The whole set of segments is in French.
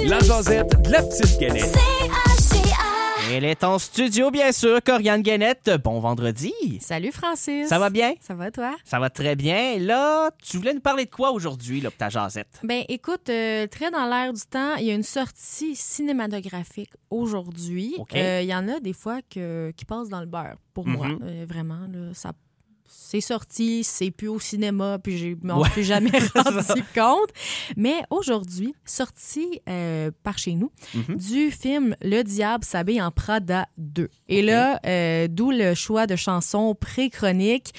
La jasette de la petite Guenette. Elle est en studio, bien sûr, Corianne Guenette. Bon vendredi. Salut Francis. Ça va bien? Ça va toi? Ça va très bien. Là, tu voulais nous parler de quoi aujourd'hui, là, pour ta jasette? Ben écoute, très dans l'air du temps, il y a une sortie cinématographique aujourd'hui. OK. Il y en a des fois qui passent dans le beurre, pour moi. Vraiment, là, ça... C'est sorti, c'est plus au cinéma, puis je m'en suis jamais rendu compte. Mais aujourd'hui, sorti par chez nous, du film Le Diable s'habille en Prada 2. Et là, d'où le choix de chansons pré-chroniques.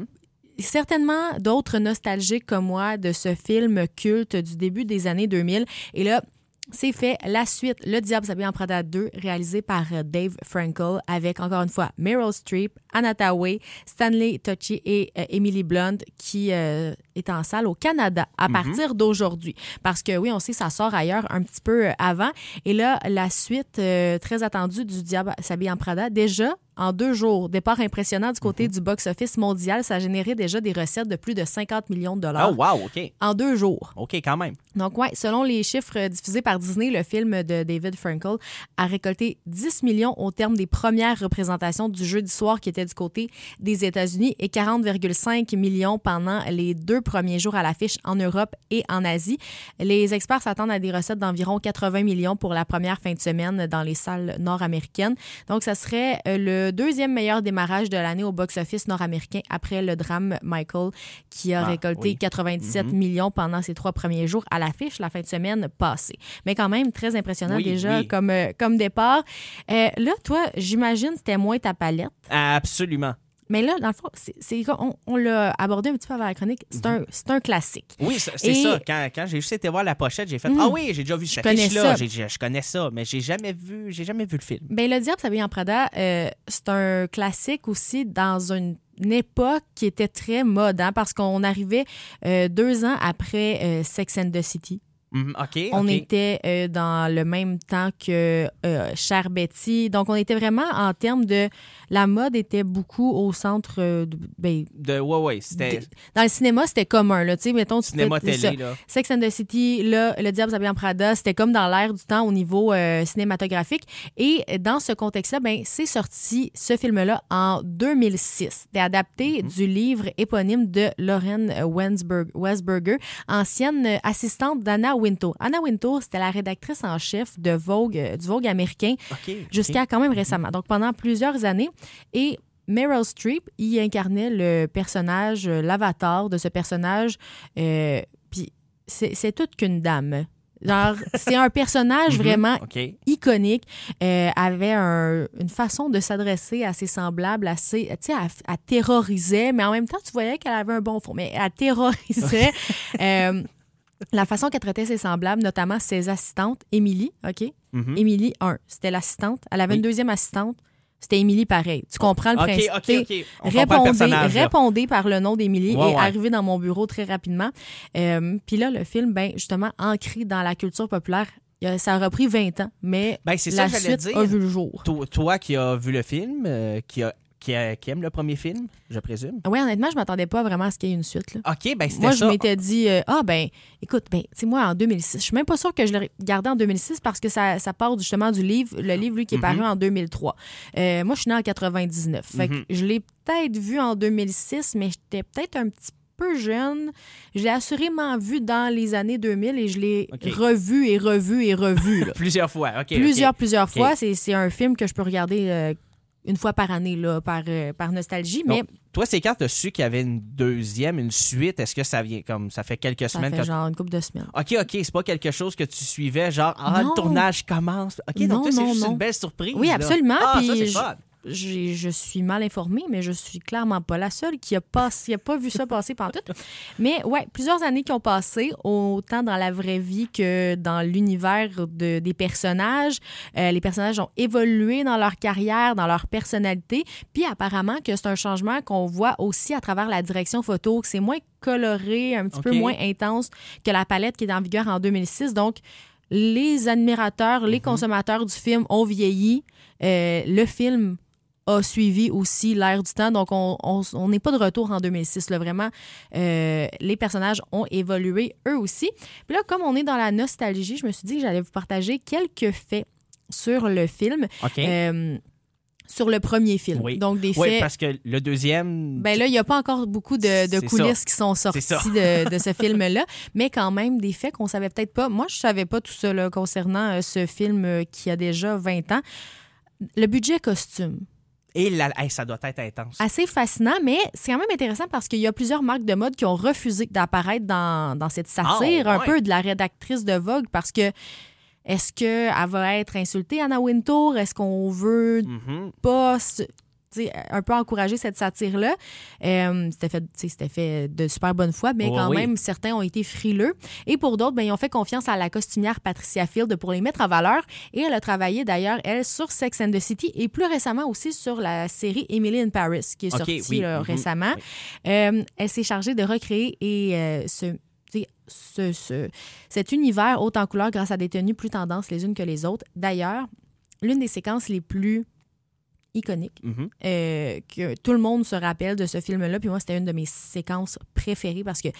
Certainement d'autres nostalgiques comme moi de ce film culte du début des années 2000. Et là, c'est fait. La suite, Le Diable s'habille en Prada 2, réalisé par Dave Frankel, avec, encore une fois, Meryl Streep, Anna Thaoué, Stanley Tucci et Emily Blunt, qui est en salle au Canada à partir d'aujourd'hui. Parce que, oui, on sait, ça sort ailleurs un petit peu avant. Et là, la suite très attendue du Diable s'habille en Prada, déjà, en 2 jours, départ impressionnant du côté du box-office mondial, ça a généré déjà des recettes de plus de 50 millions de dollars. Oh, wow, OK. En 2 jours. OK, quand même. Donc, ouais, selon les chiffres diffusés par Disney, le film de David Frankel a récolté 10 millions au terme des premières représentations du jeudi soir qui était du côté des États-Unis et 40,5 millions pendant les 2 premiers jours à l'affiche en Europe et en Asie. Les experts s'attendent à des recettes d'environ 80 millions pour la première fin de semaine dans les salles nord-américaines. Donc, ça serait le 2e meilleur démarrage de l'année au box-office nord-américain après le drame Michael qui a récolté 97 millions pendant ses 3 premiers jours à l'affiche la fin de semaine passée. Mais quand même, très impressionnant comme départ. Là, toi, j'imagine c'était moins ta palette. Absolument. Mais là, dans le fond, on l'a abordé un petit peu avant la chronique. C'est un classique. Oui, c'est ça. Quand j'ai juste été voir la pochette, j'ai fait « Ah oui, j'ai déjà vu cette affiche-là. Je connais ça, mais j'ai jamais vu le film. » Bien, Le Diable s'habille en Prada, c'est un classique aussi dans une époque qui était très mode, hein, parce qu'on arrivait 2 ans après Sex and the City. On était dans le même temps que Cher Betty. Donc, on était vraiment en termes de... La mode était beaucoup au centre c'était... Dans le cinéma, c'était commun, là. Tu sais, mettons... Cinéma télé, là. Sex and the City, là, Le Diable s'habille en Prada, c'était comme dans l'air du temps au niveau cinématographique. Et dans ce contexte-là, c'est sorti, ce film-là, en 2006. C'était adapté du livre éponyme de Lauren Westberger, ancienne assistante d'Anna Wintour. Anna Wintour, c'était la rédactrice en chef de Vogue, du Vogue américain, jusqu'à quand même récemment. Donc, pendant plusieurs années. Et Meryl Streep, il incarnait le personnage, l'avatar de ce personnage. Puis, c'est toute qu'une dame. Genre, c'est un personnage vraiment iconique, avait une façon de s'adresser à ses semblables, assez, tu sais, elle terrorisait, mais en même temps, tu voyais qu'elle avait un bon fond, mais elle terrorisait. La façon qu'elle traitait ses semblables, notamment ses assistantes, Émilie, Émilie 1, c'était l'assistante. Elle avait une deuxième assistante, c'était Émilie pareil. Tu comprends le principe? Répondez par le nom d'Émilie et arrivez dans mon bureau très rapidement. Puis là, le film, justement, ancré dans la culture populaire, ça aura pris 20 ans, mais la suite a vu le jour. Toi qui as vu le film, qui aime le premier film, je présume. Oui, honnêtement, je m'attendais pas vraiment à ce qu'il y ait une suite. Là. OK, c'était moi, ça. Je m'étais dit, écoute, tu sais, moi, en 2006, je suis même pas sûre que je l'ai regardé en 2006 parce que ça part justement du livre, le livre, lui, qui est paru en 2003. Moi, je suis née en 99. Fait que je l'ai peut-être vu en 2006, mais j'étais peut-être un petit peu jeune. Je l'ai assurément vu dans les années 2000 et je l'ai revu et revu et revu. Là. Plusieurs fois, Plusieurs fois. C'est un film que je peux regarder... une fois par année, là, par nostalgie. Mais donc, toi, c'est quand tu as su qu'il y avait une suite, est-ce que ça vient comme ça fait quelques semaines? Ça fait genre une couple de semaines. OK, c'est pas quelque chose que tu suivais, genre, le tournage commence. OK, donc toi, c'est juste une belle surprise. Oui, absolument. Puis ça, c'est fun. Je suis mal informée, mais je suis clairement pas la seule qui a pas vu ça passer pantoute. Mais ouais, plusieurs années qui ont passé, autant dans la vraie vie que dans l'univers des personnages. Les personnages ont évolué dans leur carrière, dans leur personnalité. Puis apparemment que c'est un changement qu'on voit aussi à travers la direction photo, que c'est moins coloré, un petit peu moins intense que la palette qui est en vigueur en 2006. Donc, les admirateurs, les consommateurs du film ont vieilli. Le film a suivi aussi l'air du temps. Donc, on n'est pas de retour en 2006. Là. Vraiment, les personnages ont évolué eux aussi. Puis là, comme on est dans la nostalgie, je me suis dit que j'allais vous partager quelques faits sur le film. OK. Sur le premier film. Oui. Donc, des faits... Oui, parce que le deuxième... Ben là, il n'y a pas encore beaucoup de coulisses qui sont sorties de ce film-là, mais quand même des faits qu'on savait peut-être pas. Moi, je savais pas tout ça là, concernant ce film qui a déjà 20 ans. Le budget costume. Et ça doit être intense. Assez fascinant, mais c'est quand même intéressant parce qu'il y a plusieurs marques de mode qui ont refusé d'apparaître dans cette satire un peu de la rédactrice de Vogue parce que est-ce qu'elle va être insultée, Anna Wintour? Est-ce qu'on veut pas un peu encourager cette satire-là? C'était fait de super bonne foi, mais quand même, certains ont été frileux. Et pour d'autres, ils ont fait confiance à la costumière Patricia Field pour les mettre en valeur. Et elle a travaillé d'ailleurs, elle, sur Sex and the City et plus récemment aussi sur la série Emily in Paris, qui est sortie récemment. Elle s'est chargée de recréer et cet univers haut en couleur grâce à des tenues plus tendances les unes que les autres. D'ailleurs, l'une des séquences les plus iconiques que tout le monde se rappelle de ce film-là, puis moi, c'était une de mes séquences préférées parce que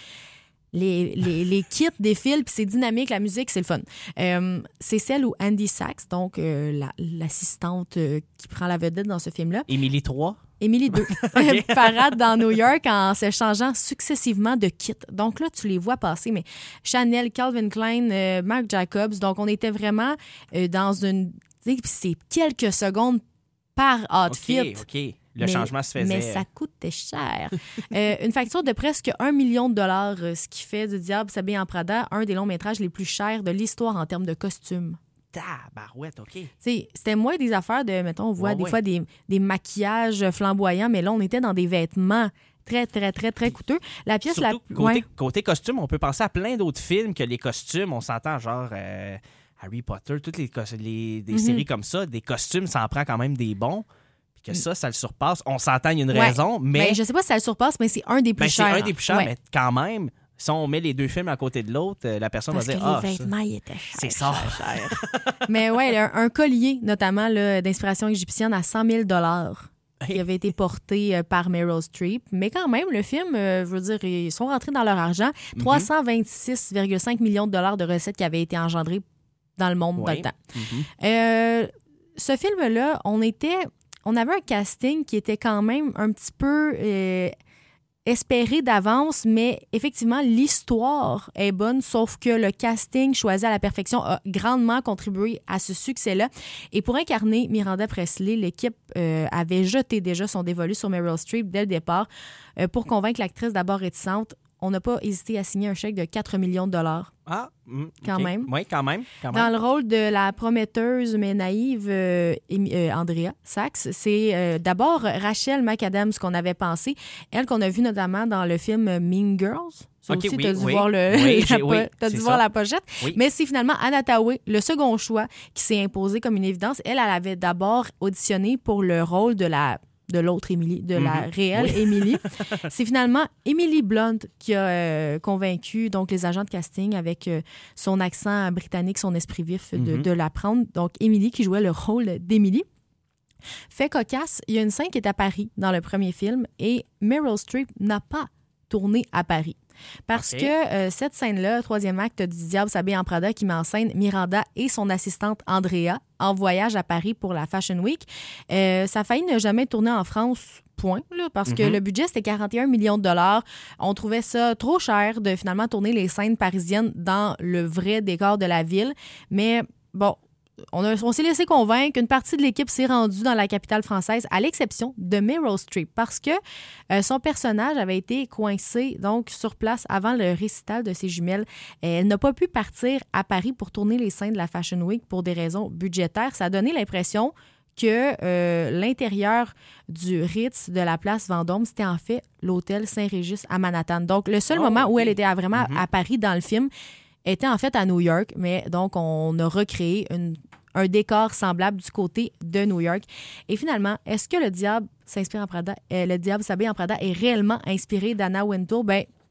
les kits défilent, puis c'est dynamique, la musique, c'est le fun. C'est celle où Andy Sachs, donc l'assistante qui prend la vedette dans ce film-là. Émilie 3. Émilie 2, parade dans New York en se changeant successivement de kit. Donc là, tu les vois passer, mais Chanel, Calvin Klein, Marc Jacobs. Donc, on était vraiment dans une... C'est quelques secondes par outfit. OK. Le changement se faisait. Mais ça coûtait cher. Une facture de presque $1 million, ce qui fait du Diable s'habille en Prada un des longs métrages les plus chers de l'histoire en termes de costumes. Barouette, OK. C'était moins des affaires de, mettons, on voit des fois des maquillages flamboyants, mais là, on était dans des vêtements très, très, très, très coûteux. La pièce surtout, côté costume, on peut penser à plein d'autres films que les costumes. On s'entend genre Harry Potter, toutes des séries comme ça. Des costumes, ça en prend quand même des bons. Puis que ça le surpasse. On s'entend, il y a une raison, mais... je sais pas si ça le surpasse, mais c'est un des plus chers. C'est un des plus chers, mais quand même... Si on met les deux films à côté de l'autre, la personne va dire « Ah, les vêtements, ils étaient chers. C'est ça. » Mais un collier, notamment, là, d'inspiration égyptienne à $100 000 qui avait été porté par Meryl Streep. Mais quand même, le film, je veux dire, ils sont rentrés dans leur argent. 326,5 millions de dollars de recettes qui avaient été engendrées dans le monde dans le temps. Ce film-là, on avait un casting qui était quand même un petit peu... espéré d'avance, mais effectivement, l'histoire est bonne, sauf que le casting choisi à la perfection a grandement contribué à ce succès-là. Et pour incarner Miranda Presley, l'équipe avait jeté déjà son dévolu sur Meryl Streep dès le départ. Pour convaincre l'actrice d'abord réticente, on n'a pas hésité à signer un chèque de $4 millions. Quand même. Oui, quand même. Dans le rôle de la prometteuse mais naïve Andrea Sachs, c'est d'abord Rachel McAdams qu'on avait pensé. Elle qu'on a vue notamment dans le film Mean Girls. Ça aussi, tu as dû voir voir la pochette. Oui. Mais c'est finalement Anna Tawai, le second choix, qui s'est imposé comme une évidence. Elle avait d'abord auditionné pour le rôle de l'autre Émilie, de la réelle Émilie. C'est finalement Emily Blunt qui a convaincu donc, les agents de casting avec son accent britannique, son esprit vif de la prendre. Donc, Émilie qui jouait le rôle d'Émilie. Fait cocasse, il y a une scène qui est à Paris dans le premier film et Meryl Streep n'a pas tourné à Paris. Parce que cette scène-là, troisième acte du Diable s'habille en Prada, qui met en scène Miranda et son assistante Andrea en voyage à Paris pour la Fashion Week. Ça a failli ne jamais tourner en France, point, là, parce que le budget, c'était 41 millions de dollars. On trouvait ça trop cher de finalement tourner les scènes parisiennes dans le vrai décor de la ville. Mais bon... On s'est laissé convaincre qu'une partie de l'équipe s'est rendue dans la capitale française, à l'exception de Meryl Streep, parce que son personnage avait été coincé donc sur place avant le récital de ses jumelles. Elle n'a pas pu partir à Paris pour tourner les scènes de la Fashion Week pour des raisons budgétaires. Ça a donné l'impression que l'intérieur du Ritz de la place Vendôme, c'était en fait l'hôtel Saint-Régis à Manhattan. Donc, le seul moment où elle était vraiment à Paris dans le film était en fait à New York, mais donc on a recréé un décor semblable du côté de New York. Et finalement, est-ce que le Diable s'inspire en Prada, le Diable s'habille en Prada est réellement inspiré d'Anna Wintour? Ben,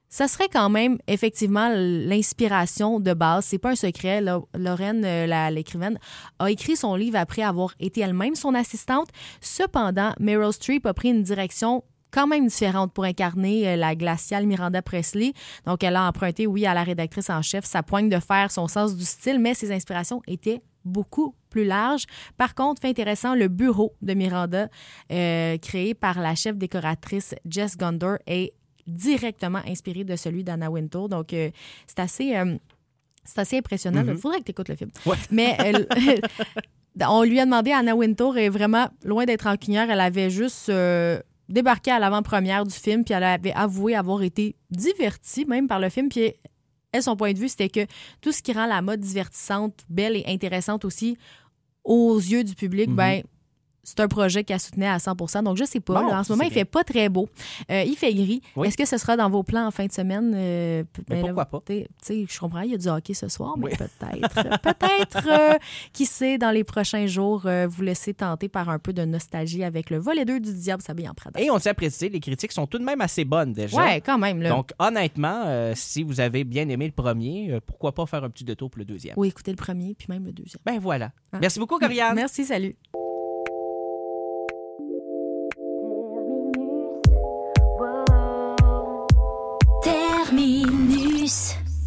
ça serait quand même effectivement l'inspiration de base. C'est pas un secret. Lorraine, l'écrivaine, a écrit son livre après avoir été elle-même son assistante. Cependant, Meryl Streep a pris une direction quand même différente pour incarner la glaciale Miranda Presley. Donc, elle a emprunté, oui, à la rédactrice en chef sa poigne de fer, son sens du style, mais ses inspirations étaient beaucoup plus larges. Par contre, fait intéressant, le bureau de Miranda, créé par la chef décoratrice Jess Gunder, est directement inspiré de celui d'Anna Wintour. Donc, c'est assez impressionnant. Il faudrait que tu écoutes le film. Ouais. Mais on lui a demandé, Anna Wintour est vraiment loin d'être rancunière. Elle avait juste débarqué à l'avant-première du film, puis elle avait avoué avoir été divertie même par le film. Puis elle, son point de vue, c'était que tout ce qui rend la mode divertissante, belle et intéressante aussi aux yeux du public, ben c'est un projet qu'elle soutenait à 100%. Donc, je sais pas. Bon, là, en ce moment, il fait pas très beau. Il fait gris. Oui. Est-ce que ce sera dans vos plans en fin de semaine? Mais pourquoi pas? Tu sais, je comprends, il y a du hockey ce soir, mais peut-être, qui sait, dans les prochains jours, vous laisser tenter par un peu de nostalgie avec le volet 2 du Diable s'habille en Prada. Et on tient à préciser, les critiques sont tout de même assez bonnes déjà. Ouais, quand même. Là. Donc, honnêtement, si vous avez bien aimé le premier, pourquoi pas faire un petit détour pour le deuxième? Oui, écoutez le premier, puis même le deuxième. Ben voilà. Hein? Merci beaucoup, Corianne. Merci, salut. Terminus.